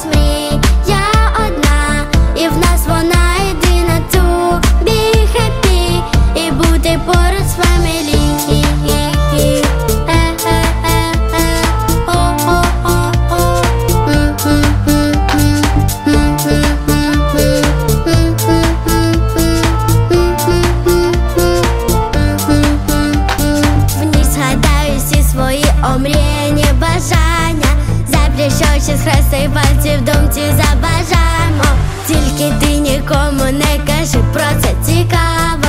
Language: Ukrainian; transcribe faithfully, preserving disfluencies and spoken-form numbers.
нас мрія одна, і в нас вона єдина. To be happy і бути поруч з family. Свої омріяні бажання, заплющивши з хрестей пальців, в думці забажаємо. Тільки ти нікому не кажи про це, цікаво.